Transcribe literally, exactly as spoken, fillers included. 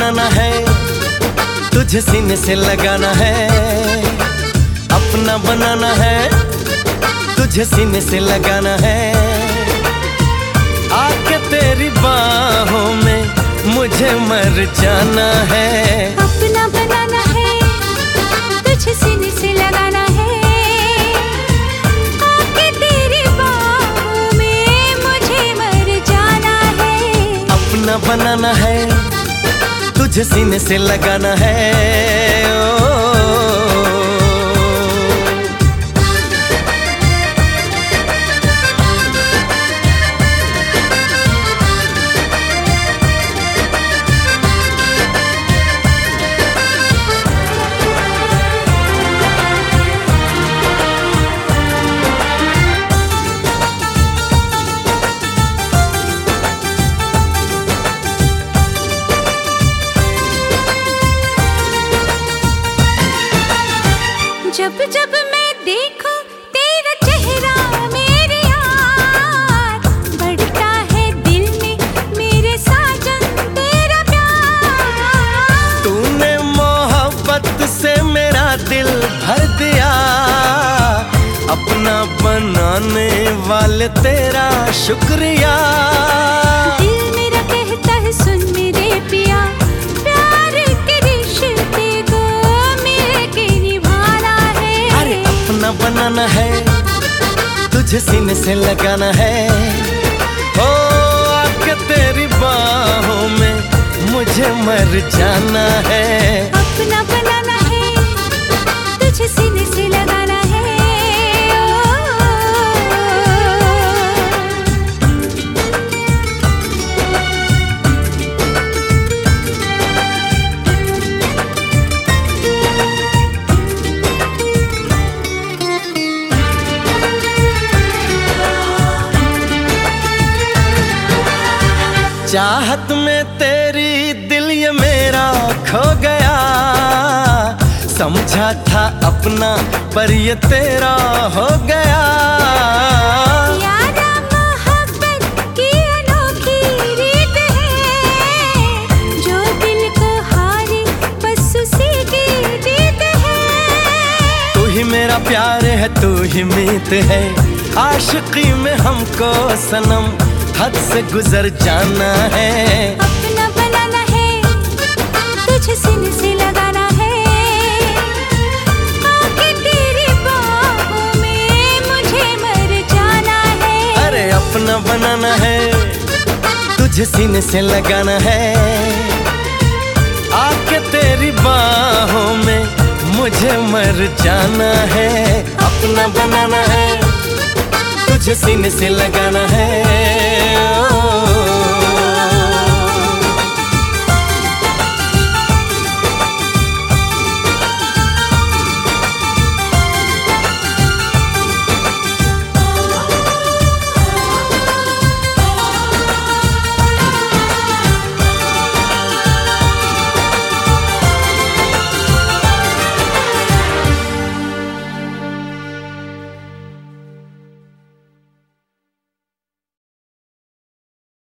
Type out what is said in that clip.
बनाना है, तुझे सीने से लगाना है। अपना बनाना है, तुझे सीने से लगाना है। आके तेरी बाहों में मुझे मर जाना है। अपना बनाना है, तुझे सीने से लगाना है। आके तेरी बाहों में मुझे मर जाना है। अपना बनाना है, तुझे सीने से लगाना है। ओ जब जब मैं देखूं तेरा चेहरा मेरे यार, बढ़ता है दिल में मेरे साजन तेरा प्यार। तूने मोहब्बत से मेरा दिल भर दिया, अपना बनाने वाले तेरा शुक्रिया। दिल मेरा कहता है सुन मेरे पिया, प्यार के रिश्ते को मिलके निभाना है। अरे अपना बनाना है, तुझे सीने से लगाना है। ओ आके तेरी बाहों में मुझे मर जाना है। अपना बनाना है, तुझे सीने से लगाना है। चाहत में तेरी दिल ये मेरा खो गया, समझा था अपना पर ये तेरा हो गया। यारा मोहब्बत की अनोखी रीत है, जो दिल को हारे बस उसी की जीत है। तू ही मेरा प्यार है, तू ही मीत है। आशिकी में हमको सनम हद से गुजर जाना है। अपना बनाना है, तुझे सीने से लगाना है। आके तेरी बाहों में मुझे मर जाना है। अरे अपना बनाना है, तुझे सीने से लगाना है। आके तेरी बाहों में मुझे मर जाना है। अपना बनाना है, तुझे सीने से लगाना है। ओ